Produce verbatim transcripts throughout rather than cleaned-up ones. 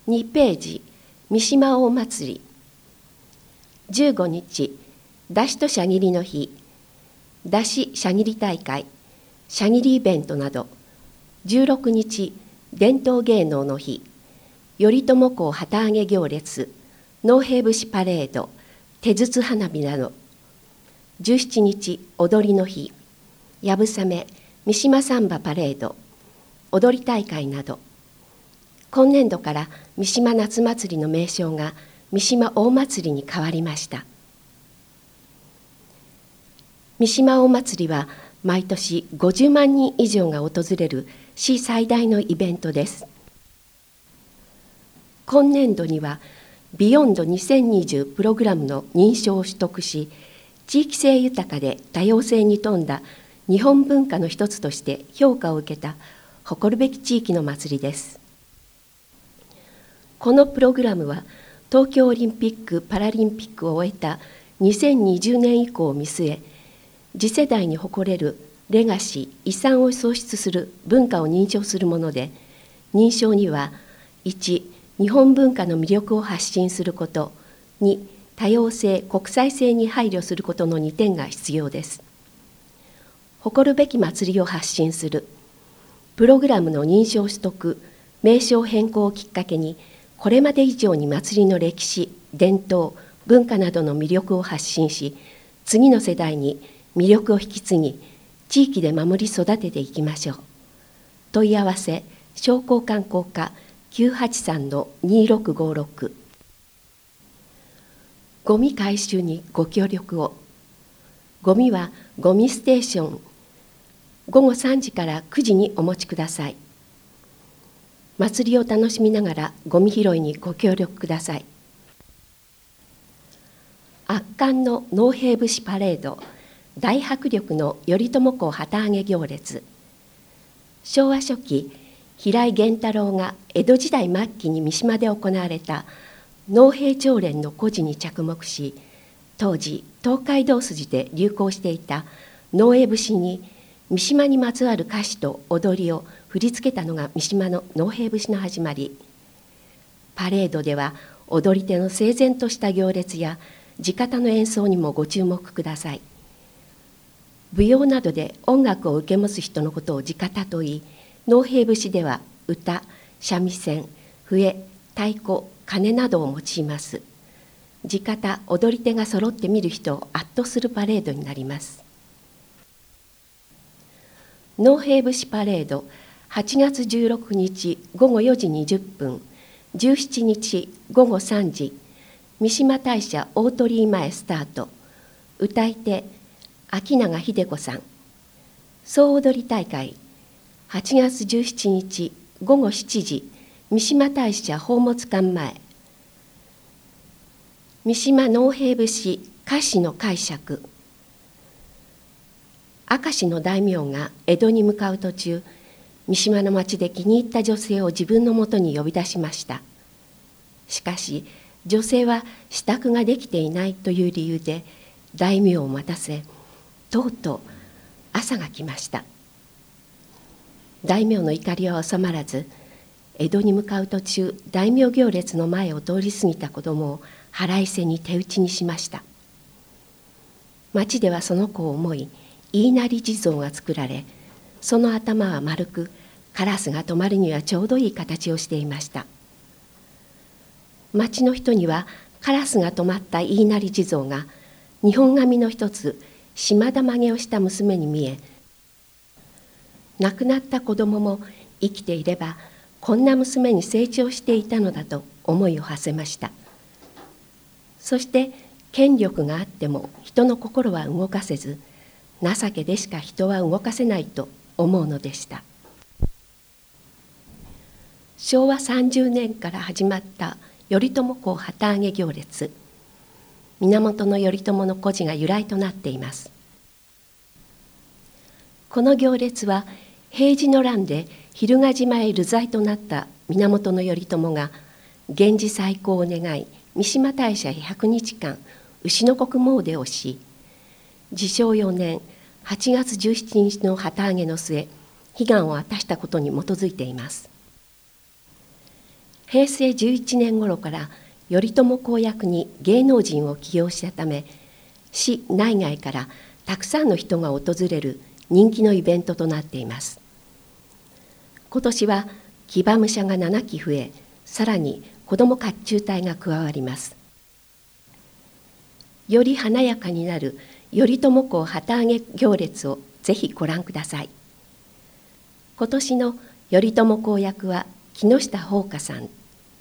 にページ、三島大祭り。じゅうごにち、だしとしゃぎりの日、だししゃぎり大会、しゃぎりイベントなど。じゅうろくにち、伝統芸能の日、頼朝公旗揚げ行列、農兵節パレード、手筒花火など。じゅうしちにち、踊りの日、やぶさめ、三島サンバパレード、踊り大会など。今年度から三島夏祭りの名称が三島大祭りに変わりました。三島大祭りは毎年ごじゅうまんにん以上が訪れる市最大のイベントです。今年度にはビヨンドにせんにじゅうプログラムの認証を取得し、地域性豊かで多様性に富んだ日本文化の一つとして評価を受けた誇るべき地域の祭りです。このプログラムは東京オリンピック・パラリンピックを終えたにせんにじゅうねん以降を見据え、次世代に誇れるレガシー・遺産を創出する文化を認証するもので、認証にはいち、日本文化の魅力を発信すること、に、多様性・国際性に配慮することのにてんが必要です。誇るべき祭りを発信する、プログラムの認証取得、名称変更をきっかけに、これまで以上に祭りの歴史、伝統、文化などの魅力を発信し、次の世代に魅力を引き継ぎ、地域で守り育てていきましょう。問い合わせ、商工観光課 きゅうはちさんのにろくごろく。ゴミ回収にご協力を。ゴミはゴミステーション、ごごさんじからくじにお持ちください。祭りを楽しみながらゴミ拾いにご協力ください。圧巻の農兵節パレード、大迫力の頼朝公旗揚げ行列。昭和初期、平井源太郎が江戸時代末期に三島で行われた農兵長連の故事に着目し、当時東海道筋で流行していた農営節に三島にまつわる歌詞と踊りを振り付けたのが三島の農兵節の始まり。パレードでは踊り手の整然とした行列や地方の演奏にもご注目ください。舞踊などで音楽を受け持つ人のことを地方といい、農兵節では歌、三味線、笛、太鼓、鐘などを用います。地方、踊り手が揃って見る人を圧倒するパレードになります。農兵節パレード、はちがつじゅうろくにちごごよじにじゅっぷん、じゅうしちにちごごさんじ、三島大社大鳥居前スタート。歌い手、秋永秀子さん。総踊り大会、はちがつじゅうしちにちごごしちじ、三島大社宝物館前。三島農兵節歌詞の解釈。明石の大名が江戸に向かう途中、三島の町で気に入った女性を自分のもとに呼び出しました。しかし女性は支度ができていないという理由で大名を待たせ、とうとう朝が来ました。大名の怒りは収まらず、江戸に向かう途中、大名行列の前を通り過ぎた子供を腹いせに手打ちにしました。町ではその子を思い、言いなり地蔵が作られ、その頭は丸く、カラスが止まるにはちょうどいい形をしていました。町の人にはカラスが止まった言いなり地蔵が日本髪の一つ、島田曲げをした娘に見え、亡くなった子供も生きていればこんな娘に成長していたのだと思いを馳せました。そして権力があっても人の心は動かせず、情けでしか人は動かせないと思うのでした。しょうわさんじゅうねんから始まった頼朝公旗揚げ行列。源頼朝の故事が由来となっています。この行列は平治の乱で蛭ヶ島へ流罪となった源頼朝が源氏再興を願い、三島大社へひゃくにちかん牛の国詣をし、治承よねんはちがつじゅうしちにちの旗揚げの末、悲願を果たしたことに基づいています。 へいせいじゅういちねん頃から頼朝公役に芸能人を起用したため、市内外からたくさんの人が訪れる人気のイベントとなっています。今年は騎馬武者がななき増え、さらに子ども甲冑隊が加わります。より華やかになる頼朝公旗揚げ行列をぜひご覧ください。今年の頼朝公役は木下ほうかさん。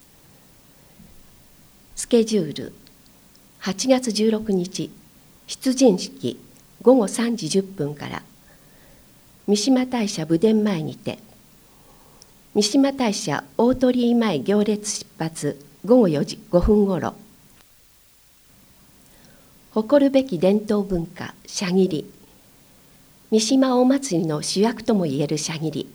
スケジュール、はちがつじゅうろくにち、出陣式ごごさんじじゅっぷんから、三嶋大社武殿前にて、三嶋大社大鳥居前行列出発ごごよじごふんごろ、誇るべき伝統文化射切り、三嶋大祭りの主役ともいえる射切り。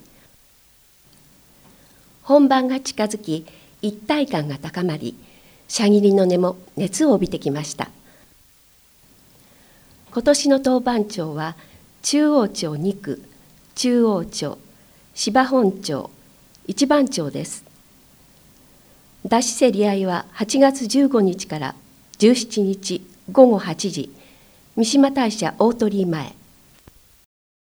本番が近づき、一体感が高まり、射切りの根も熱を帯びてきました。今年の当番長は中央町にく、中央町、芝本町、一番町です。出し競り合いははちがつじゅうごにちからじゅうしちにちごごはちじ、三嶋大社大鳥居前。